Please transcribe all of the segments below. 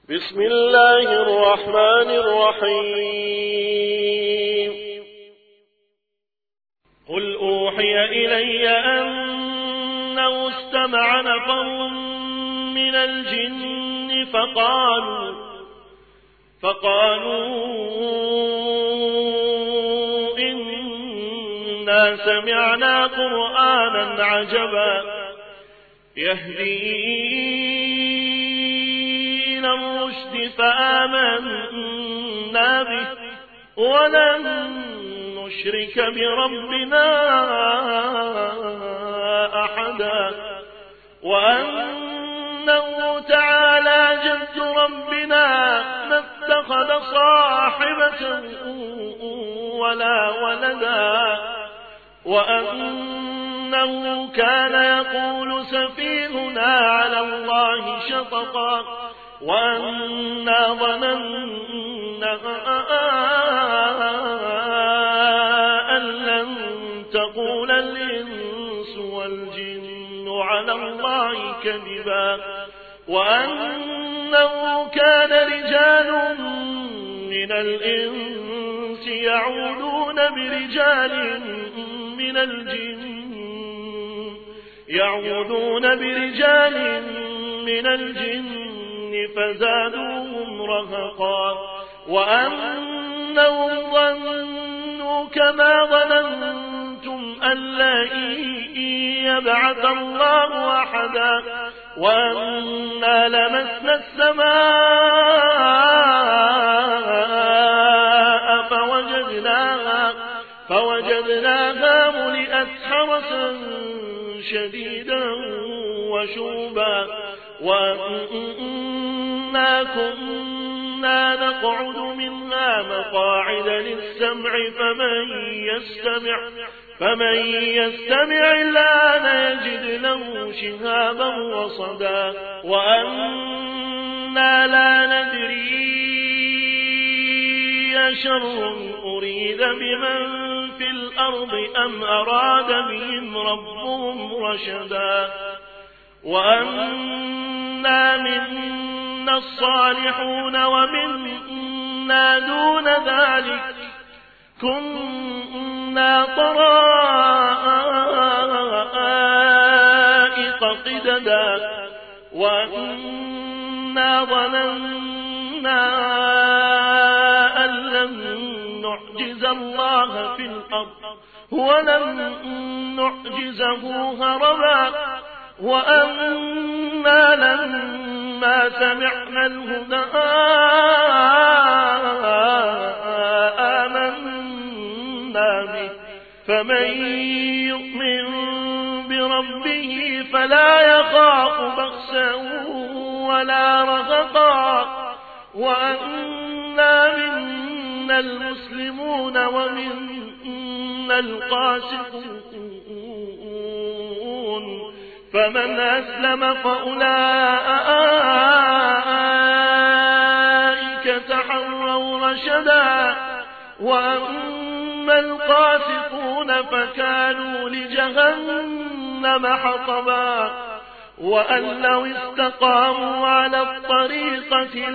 بسم الله الرحمن الرحيم قل أوحي إلي أنه استمع نفر من الجن فقالوا إنا سمعنا قرآنا عجبا يهدي إلى الرشد فآمنا به ولن نشرك بربنا أحدا وأنه تعالى جد ربنا ما اتخذ صاحبة ولا ولدا وأنه كان يقول سفيهنا على الله شططا وأنا ظننا أن لن تقول الإنس والجن على الله كذبا وأنه كان رجال من الإنس يعوذون برجال من الجن فزادوهم رهقا وأنهم ظنوا كما ظننتم أن لن يبعث الله أحدا وأنا لمسنا السماء فوجدناها ملئت حرسا شديدا وشوبا وأنا كنا نقعد منها مقاعد للسمع فمن يستمع الآن يجد له شهابا رصدا وأنا لا ندري أشر أريد بمن في الأرض أم أراد بهم ربهم رشدا وأنا منا الصالحون ومنا دون ذلك كنا طرائق قددا وأنا ظننا أن لن نعجز الله في الأرض ولن نعجزه هربا وأنا لما سمعنا الهدى آمنا به فمن يؤمن بربه فلا يخاف بخسا ولا رهقا وأنا منا المسلمون ومنا القاسطون فمن أسلم فأولئك تحروا رشدا وأما القاسطون فكانوا لجهنم حطبا وأن لو استقاموا على الطريقة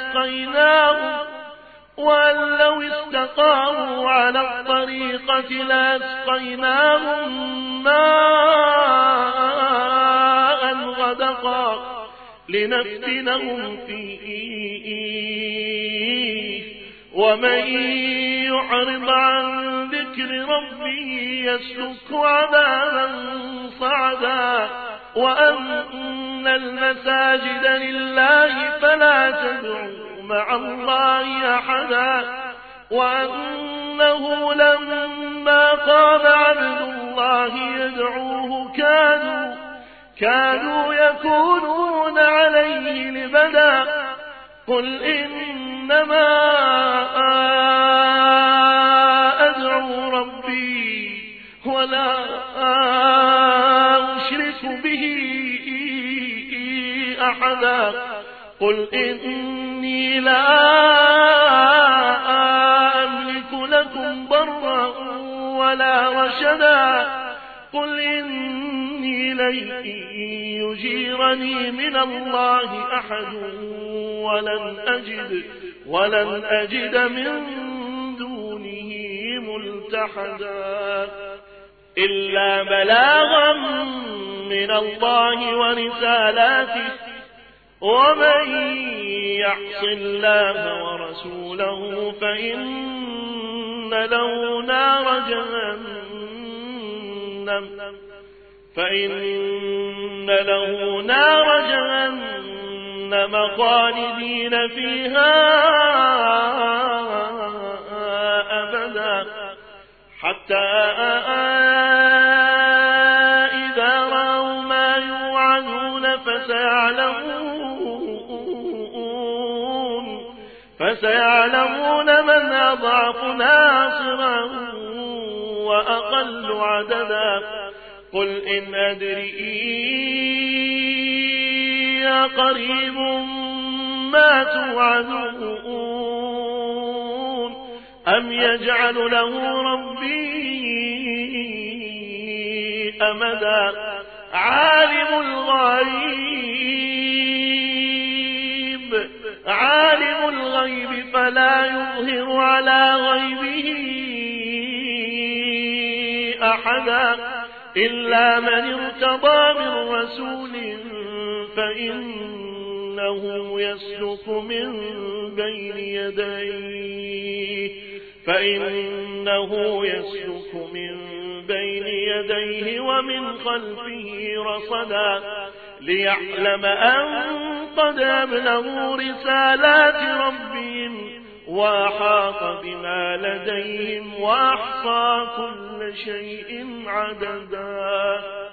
لأسقيناهم ماء غدقا لنفتنهم فيه ومن يعرض عن ذكر ربه يسلكه عذابا صعدا وأن المساجد لله فلا تدعوا مع الله أحدا وأنه لما قام عبد الله يدعوه كانوا يكونون عليه لبدا قل إنما أدعو ربي ولا أشرك به أحدا قل إني لا أملك لكم ضرا ولا رشدا قل إني لن يجيرني من الله أحد ولن أجد من دونه ملتحدا إلا بلاغا من الله ورسالاته ومن يعص الله ورسوله فإن له نار جهنم خالدين فيها أبدا حتى إذا رأوا ما يوعدون فسيعلمون من أضعف ناصرا وأقل عددا قل إن أدري قريب ما توعدون أم يجعل له ربي أمدا عالم الغيب فلا يظهر على غيبه أحدا إلا من ارتضى من رسول فإنه يسلك من بين يديه ومن خلفه رصدا ليعلم أن قد أبلغوا رسالات ربهم وأحاط بما لديهم وأحصى كل شيء عددا.